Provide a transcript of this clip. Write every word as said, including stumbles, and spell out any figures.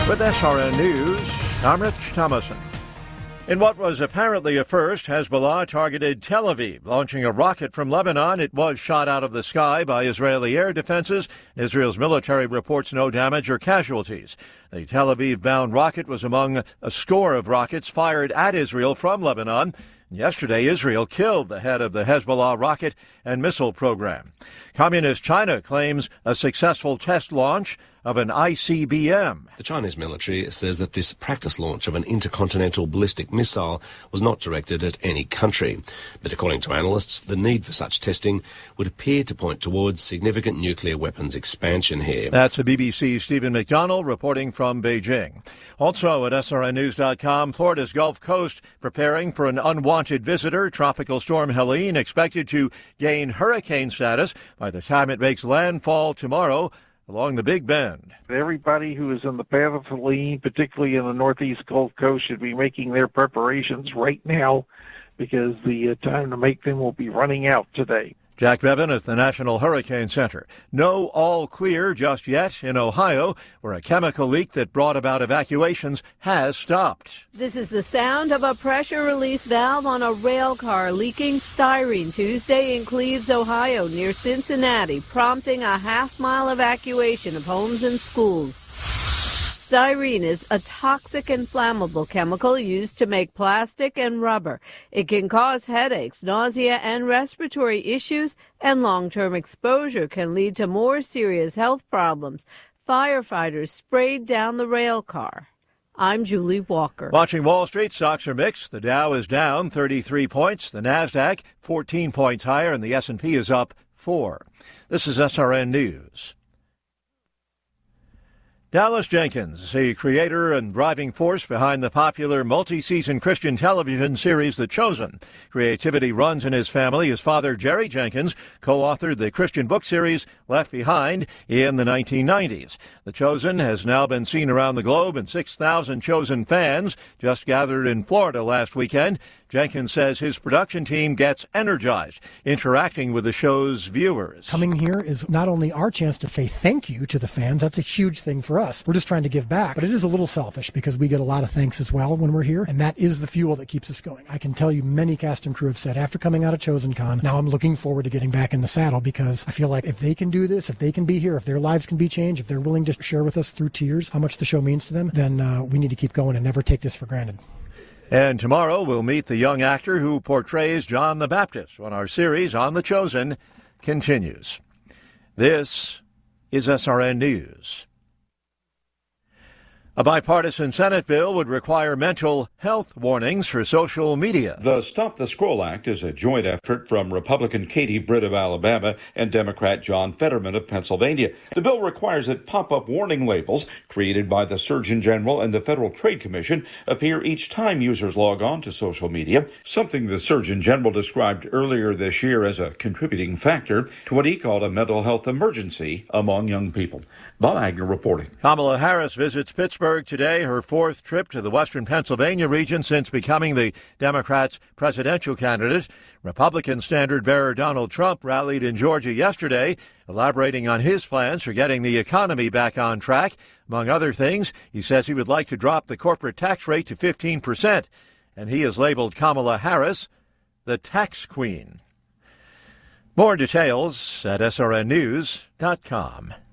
With S R N News, I'm Rich Thomason. In what was apparently a first, Hezbollah targeted Tel Aviv, launching a rocket from Lebanon. It was shot out of the sky by Israeli air defenses. Israel's military reports no damage or casualties. The Tel Aviv-bound rocket was among a score of rockets fired at Israel from Lebanon. Yesterday, Israel killed the head of the Hezbollah rocket and missile program. Communist China claims a successful test launch of an I C B M. The Chinese military says that this practice launch of an intercontinental ballistic missile was not directed at any country. But according to analysts, the need for such testing would appear to point towards significant nuclear weapons expansion here. That's the B B C's Stephen McDonald reporting from Beijing. Also at S R N news dot com, Florida's Gulf Coast preparing for an unwanted visitor. Tropical storm Helene expected to gain hurricane status by the time it makes landfall tomorrow along the Big Bend. Everybody who is in the path of Helene, particularly in the northeast Gulf Coast, should be making their preparations right now because the uh, time to make them will be running out today. Jack Bevan at the National Hurricane Center. No all clear just yet in Ohio, where a chemical leak that brought about evacuations has stopped. This is the sound of a pressure release valve on a rail car leaking styrene Tuesday in Cleves, Ohio, near Cincinnati, prompting a half-mile evacuation of homes and schools. Styrene is a toxic and flammable chemical used to make plastic and rubber. It can cause headaches, nausea, and respiratory issues, and long-term exposure can lead to more serious health problems. Firefighters sprayed down the rail car. I'm Julie Walker. Watching Wall Street, stocks are mixed. The Dow is down thirty-three points, the NASDAQ fourteen points higher, and the S and P is up four. This is S R N News. Dallas Jenkins, the creator and driving force behind the popular multi-season Christian television series The Chosen. Creativity runs in his family. His father, Jerry Jenkins, co-authored the Christian book series Left Behind in the nineteen nineties. The Chosen has now been seen around the globe, and six thousand Chosen fans just gathered in Florida last weekend. Jenkins says his production team gets energized, interacting with the show's viewers. Coming here is not only our chance to say thank you to the fans, that's a huge thing for us. We're just trying to give back, but it is a little selfish because we get a lot of thanks as well when we're here, and that is the fuel that keeps us going. I can tell you many cast and crew have said after coming out of Chosen Con, now I'm looking forward to getting back in the saddle because I feel like if they can do this, if they can be here, if their lives can be changed, if they're willing to share with us through tears how much the show means to them, then uh, we need to keep going and never take this for granted. And tomorrow we'll meet the young actor who portrays John the Baptist when our series on The Chosen continues. This is S R N News. A bipartisan Senate bill would require mental health warnings for social media. The Stop the Scroll Act is a joint effort from Republican Katie Britt of Alabama and Democrat John Fetterman of Pennsylvania. The bill requires that pop-up warning labels created by the Surgeon General and the Federal Trade Commission appear each time users log on to social media, something the Surgeon General described earlier this year as a contributing factor to what he called a mental health emergency among young people. Bob Agner reporting. Kamala Harris visits Pittsburgh today, her fourth trip to the western Pennsylvania region since becoming the Democrats' presidential candidate. Republican standard-bearer Donald Trump rallied in Georgia yesterday, elaborating on his plans for getting the economy back on track. Among other things, he says he would like to drop the corporate tax rate to fifteen percent, and he has labeled Kamala Harris the tax queen. More details at S R N news dot com.